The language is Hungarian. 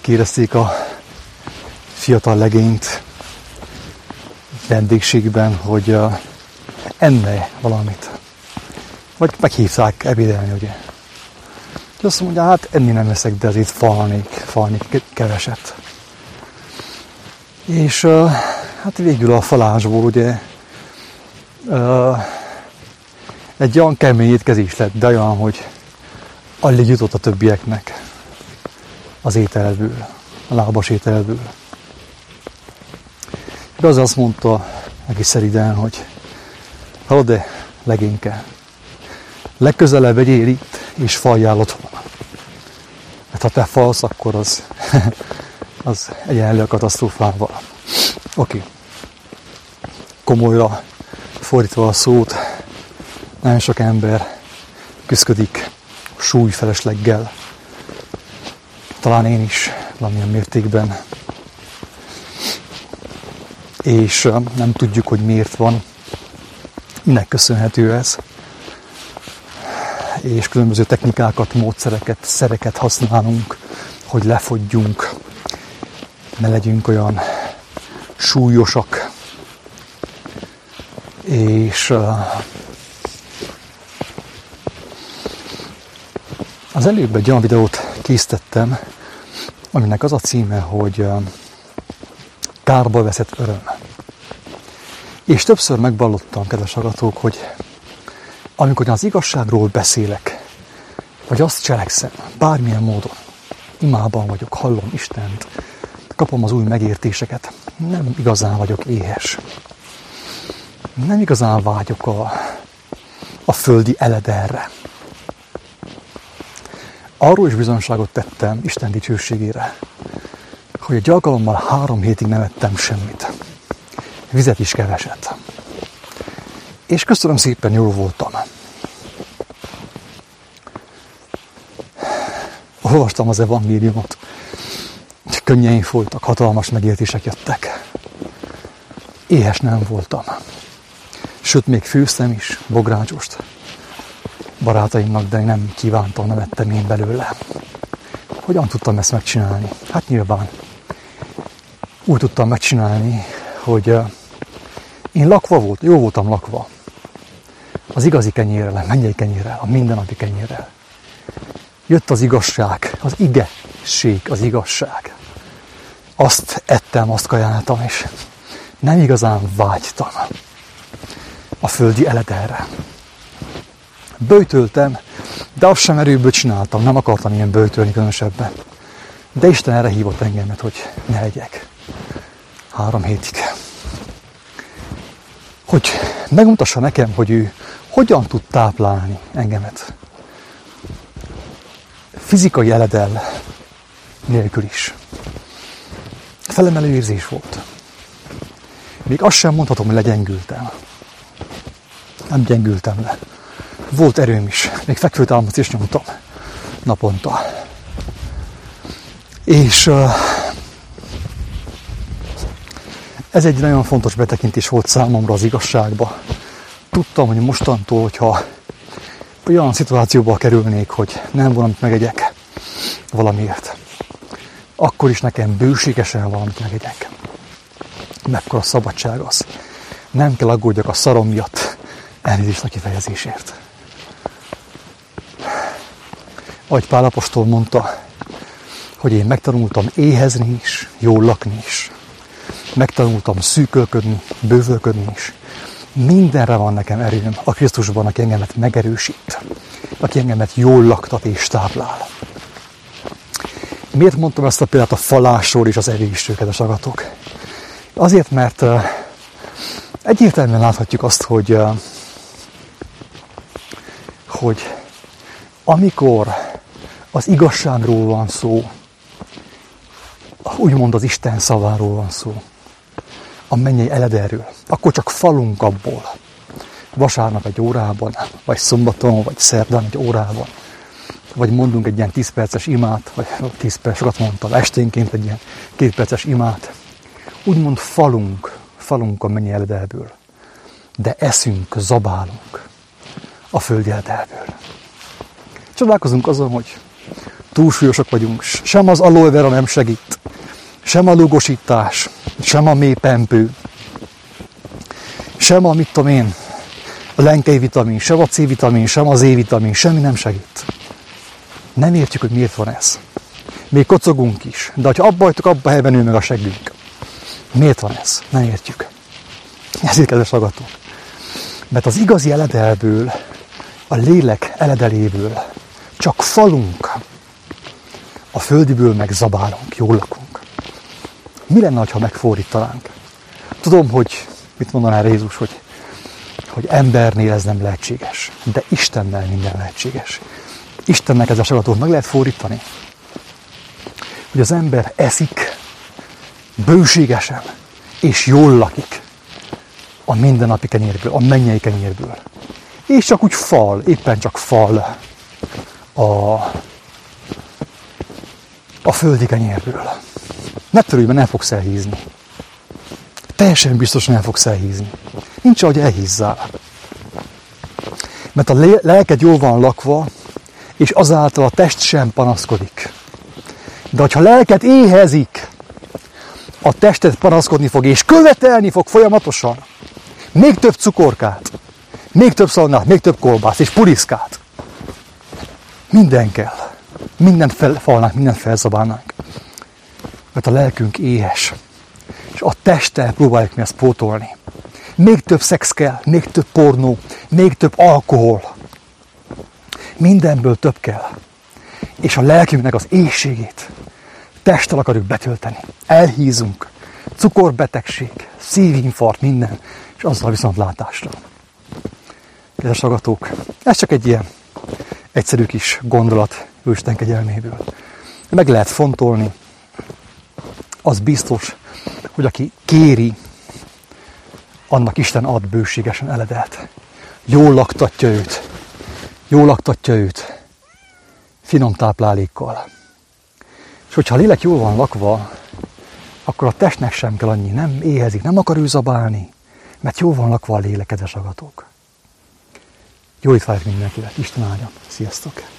megkérdezték a fiatal legényt vendégségben, hogy enne valamit. Vagy meghívták ebédelni, ugye. És azt mondja, hát enni nem leszek, de azért falnék keveset. És hát végül a falásból ugye egy olyan kemény étkezés lett, de olyan, hogy alig jutott a többieknek az ételből, a lábas ételből. És az azt mondta egész szeriden, hogy hallod-e, legényke, legközelebb egyél itt, és faljál otthon. Mert ha te falsz, akkor az egyenlő a katasztrófával. Oké. Komolyra fordítva a szót, nagyon sok ember küszködik súlyfelesleggel. Talán én is valamilyen mértékben. És nem tudjuk, hogy miért van. Minek köszönhető ez. És különböző technikákat, módszereket, szereket használunk, hogy lefogyjunk, ne legyünk olyan súlyosak. És az előbb egy olyan videót készítettem, aminek az a címe, hogy kárba veszett öröm. És többször megvallottam, kedves hallgatók, hogy amikor az igazságról beszélek, vagy azt cselekszem, bármilyen módon, imában vagyok, hallom Istent, kapom az új megértéseket, nem igazán vagyok éhes. Nem igazán vágyok a földi elederre. Arról is bizonyságot tettem Isten dicsőségére, hogy egy alkalommal 3 hétig nem ettem semmit. Vizet is keveset. És köszönöm szépen, jól voltam. Olvastam az evangéliumot. Könnyeim folytak, hatalmas megértések jöttek. Éhes nem voltam. Sőt, még főztem is bográcsost barátaimnak, de nem kívántam, nem ettem én belőle. Hogyan tudtam ezt megcsinálni? Hát nyilván úgy tudtam megcsinálni, hogy én lakva voltam, jó voltam lakva. Az igazi kenyérrel, mennyei kenyérrel, a mindennapi kenyérrel. Jött az igazság, az igesség, az igazság. Azt ettem, azt kajáltam, és nem igazán vágytam a földi elederre. Böjtöltem, de azt sem erőből csináltam, nem akartam ilyen böjtölni különösebben. De Isten erre hívott engemet, hogy ne egyek. 3 hétig. Hogy megmutassa nekem, hogy ő hogyan tud táplálni engemet. Fizikai eledel nélkül is. Felemelő érzés volt. Még azt sem mondhatom, hogy legyengültem. Nem gyengültem le. Volt erőm is. Még fekvőtámaszt is nyomtam naponta. És ez egy nagyon fontos betekintés volt számomra az igazságba. Tudtam, hogy mostantól, hogyha olyan szituációba kerülnék, hogy nem valamit megegyek valamiért, akkor is nekem bőségesen valamit megegyek. Mekkora szabadság az. Nem kell aggódjak a szarom miatt, elnézést a kifejezésért. Ahogy Pál apostol mondta, hogy én megtanultam éhezni is, jól lakni is. Megtanultam szűkölködni, bővölködni is. Mindenre van nekem erőm a Krisztusban, aki engemet megerősít, aki engemet jól laktat és táplál. Miért mondtam ezt a példát a falásról és az evésről, kedves hallgatók? Azért, mert egyértelműen láthatjuk azt, hogy amikor az igazságról van szó, úgymond az Isten szaváról van szó, a mennyei elederről, akkor csak falunk abból. Vasárnap egy órában, vagy szombaton, vagy szerdán egy órában, vagy mondunk egy ilyen 10 perces imát, vagy 10 perc, sokat mondtam, esténként egy ilyen 2 perces imát. Úgymond falunk a mennyei elederből, de eszünk, zabálunk a földi elederből. Csodálkozunk azon, hogy túlsúlyosak vagyunk, sem az aloe vera nem segít, sem a lugosítás, sem a mélypempő, sem a, mit tudom én, a lenkei vitamin, sem a C-vitamin, sem az E-vitamin, semmi nem segít. Nem értjük, hogy miért van ez. Még kocogunk is, de ha abba hagytuk, abba helyben nő meg a seggünk. Miért van ez? Nem értjük. Ezért, kedves hallgatók. Mert az igazi eledelből, a lélek eledeléből csak falunk, a földiből meg zabálunk, jól lakunk. Mi lenne, ha megfordítanánk? Tudom, hogy mit mondaná Jézus, hogy embernél ez nem lehetséges, de Istennel minden lehetséges. Istennek ez a sagatot meg lehet fordítani, hogy az ember eszik bőségesen, és jól lakik a mindennapi kenyérből, a mennyei kenyérből. És csak úgy fal, éppen csak fal a földi kenyérből. Ne törődj, mert nem fogsz elhízni. Teljesen biztosan el fogsz elhízni. Nincs, ahogy elhízzál. Mert a lelked jól van lakva, és azáltal a test sem panaszkodik. De ha a lelked éhezik, a tested panaszkodni fog, és követelni fog folyamatosan. Még több cukorkát, még több szalonnát, még több kolbászt, és puriszkát. Minden kell. Mindent falnánk, mindent felzabálnánk. Mert a lelkünk éhes. És a testtel próbáljuk mi ezt pótolni. Még több szex kell, még több pornó, még több alkohol. Mindenből több kell. És a lelkünknek az éhségét testtel akarjuk betölteni. Elhízunk. Cukorbetegség, szívinfarkt, minden. És azzal viszont látásra. Kedves hallgatók, ez csak egy ilyen egyszerű kis gondolat Isten kegyelméből. Meg lehet fontolni. Az biztos, hogy aki kéri, annak Isten ad bőségesen eledelt. Jól laktatja őt finom táplálékkal. És hogyha a lélek jól van lakva, akkor a testnek sem kell annyi, nem éhezik, nem akar ő zabálni, mert jól van lakva a lélek, kedves hallgatók. Jó étvágyat mindenkinek, Isten áldjon. Sziasztok!